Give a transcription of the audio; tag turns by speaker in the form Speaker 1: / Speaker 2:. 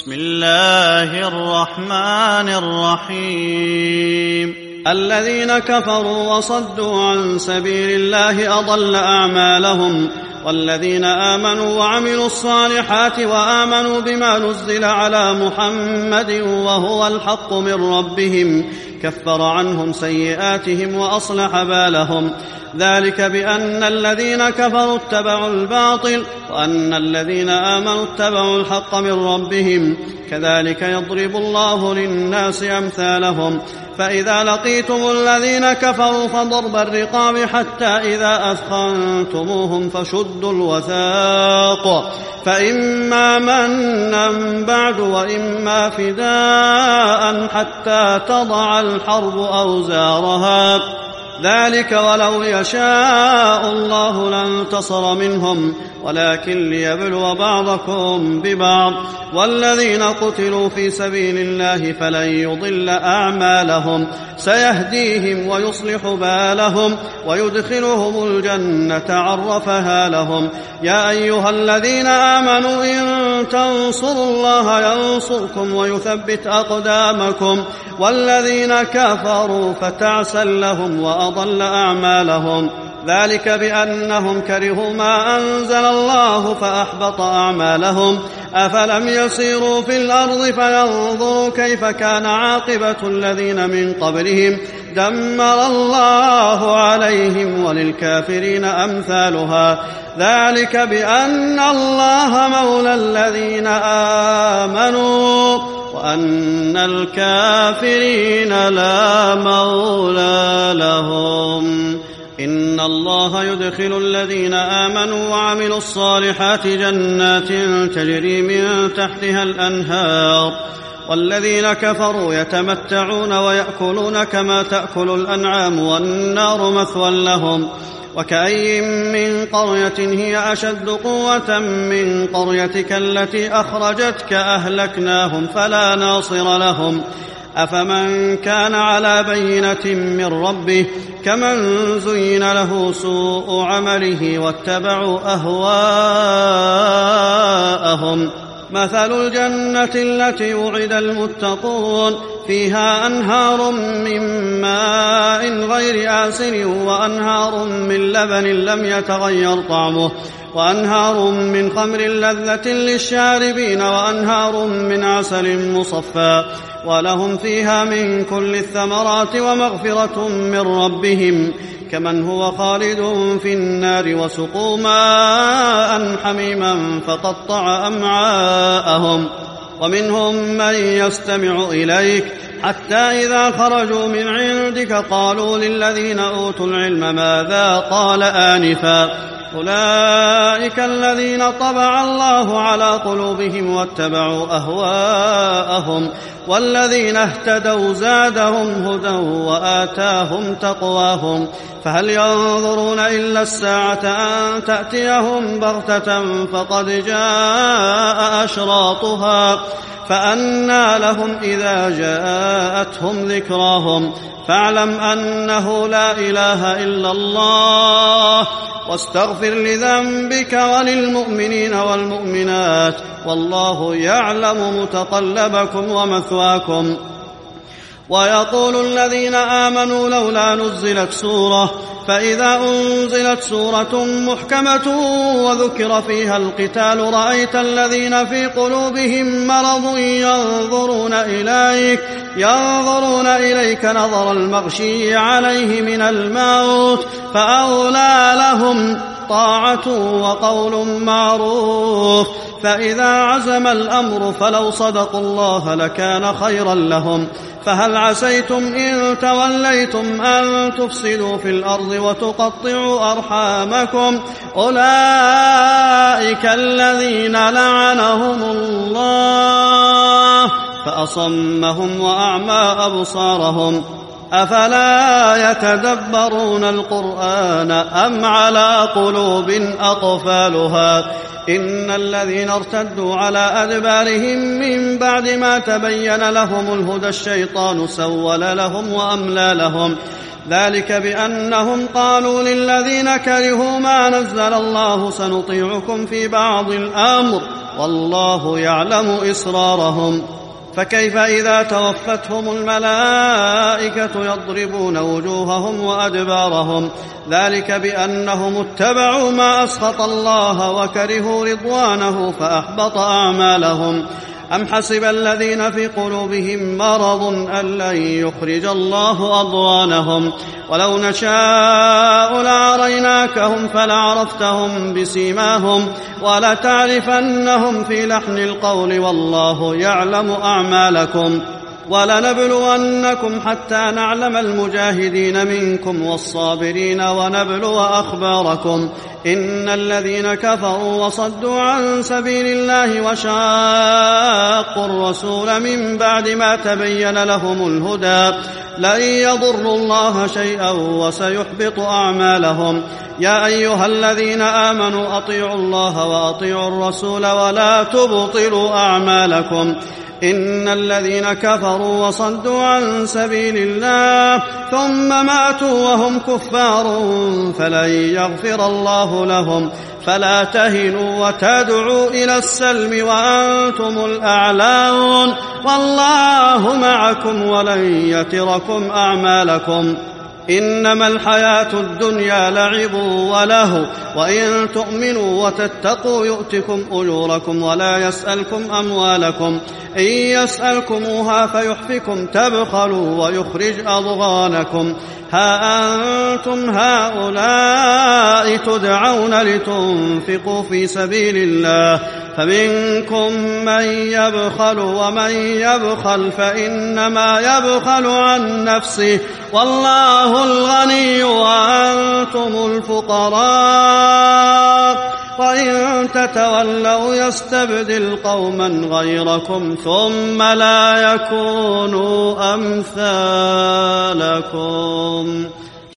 Speaker 1: بسم الله الرحمن الرحيم الذين كفروا وصدوا عن سبيل الله أضل أعمالهم والذين آمنوا وعملوا الصالحات وآمنوا بما نزل على محمد وهو الحق من ربهم كفر عنهم سيئاتهم وأصلح بالهم ذلك بأن الذين كفروا اتبعوا الباطل وأن الذين آمنوا اتبعوا الحق من ربهم كذلك يضرب الله للناس أمثالهم فإذا لقيتم الذين كفروا فضرب الرقاب حتى إذا أثخنتموهم فشدوا الوثاق فإما منا بعد وإما فداء حتى تضع الحرب أوزارها ذلك ولو يشاء الله لانتصر منهم ولكن ليبلو بعضكم ببعض والذين قتلوا في سبيل الله فلن يضل أعمالهم سيهديهم ويصلح بالهم ويدخلهم الجنة عرفها لهم يا أيها الذين آمنوا إن تنصروا الله ينصركم ويثبت أقدامكم والذين كفروا فتعسا لهم وأضل أعمالهم ذلك بأنهم كرهوا ما أنزل الله فأحبط أعمالهم أفلم يسيروا في الأرض فينظروا كيف كان عاقبة الذين من قبلهم دمر الله عليهم وللكافرين أمثالها ذلك بأن الله مولى الذين آمنوا وأن الكافرين لا مولى لهم إن الله يدخل الذين آمنوا وعملوا الصالحات جنات تجري من تحتها الأنهار والذين كفروا يتمتعون ويأكلون كما تأكل الأنعام والنار مثوى لهم وكأي من قرية هي أشد قوة من قريتك التي أخرجتك أهلكناهم فلا ناصر لهم أفمن كان على بينة من ربه كمن زين له سوء عمله واتبعوا أهواءهم مثل الجنة التي وعد المتقون فيها أنهار من ماء غير آسن وأنهار من لبن لم يتغير طعمه وأنهار من خمر لذة للشاربين وأنهار من عسل مصفى ولهم فيها من كل الثمرات ومغفرة من ربهم كمن هو خالد في النار وسقوا ماء حميما فقطع أمعاءهم ومنهم من يستمع إليك حتى إذا خرجوا من عندك قالوا للذين أوتوا العلم ماذا قال آنفا أولئك الذين طبع الله على قلوبهم واتبعوا أهواءهم والذين اهتدوا زادهم هدى وآتاهم تقواهم فهل ينظرون إلا الساعة أن تأتيهم بغتة فقد جاء أشراطها فأنى لهم إذا جاءتهم ذكراهم فاعلم أنه لا إله إلا الله واستغفر لذنبك وللمؤمنين والمؤمنات والله يعلم متقلبكم ومثواكم ويقول الذين آمنوا لولا نزلت سورة فإذا أنزلت سورة محكمة وذكر فيها القتال رأيت الذين في قلوبهم مرض ينظرون إليك نظر المغشي عليه من الموت فأولى لهم طاعة وقول معروف فإذا عزم الأمر فلو صدقوا الله لكان خيرا لهم فهل عسيتم إن توليتم أن تفسدوا في الأرض وتقطعوا أرحامكم أولئك الذين لعنهم الله فأصمهم وأعمى أبصارهم أفلا يتدبرون القرآن أم على قلوب أقفالها إن الذين ارتدوا على أدبارهم من بعد ما تبين لهم الهدى الشيطان سول لهم وأملى لهم ذلك بأنهم قالوا للذين كرهوا ما نزل الله سنطيعكم في بعض الأمر والله يعلم إسرارهم. فكيف إذا توفتهم الملائكة يضربون وجوههم وأدبارهم؟ ذلك بأنهم اتبعوا ما أسخط الله وكرهوا رضوانه فأحبط أعمالهم. أم حسب الذين في قلوبهم مرض أن لن يخرج الله أضغانهم؟ ولو نشاء لأريناكهم فلعرفتهم بسيماهم ولتعرفنهم في لحن القول والله يعلم أعمالكم. ولنبلونكم حتى نعلم المجاهدين منكم والصابرين ونبلو أخباركم. إن الذين كفروا وصدوا عن سبيل الله وشاقوا الرسول من بعد ما تبين لهم الهدى لن يضروا الله شيئا وسيحبط أعمالهم. يا أيها الذين آمنوا أطيعوا الله وأطيعوا الرسول ولا تبطلوا أعمالكم. إن الذين كفروا وصدوا عن سبيل الله ثم ماتوا وهم كفار فلن يغفر الله لهم. فلا تهنوا وتدعوا إلى السلم وأنتم الأعلون والله معكم ولن يتركم أعمالكم. إنما الحياة الدنيا لعب وله وإن تؤمنوا وتتقوا يؤتكم أجوركم ولا يسألكم أموالكم. إن يسألكموها فيحفكم تبخلوا ويخرج أضغانكم. ها أنتم هؤلاء تدعون لتنفقوا في سبيل الله فمنكم من يبخل ومن يبخل فإنما يبخل عن نفسه والله الغني وأنتم الفقراء وإن تتولوا يستبدل قوما غيركم ثم لا يكونوا أمثالكم.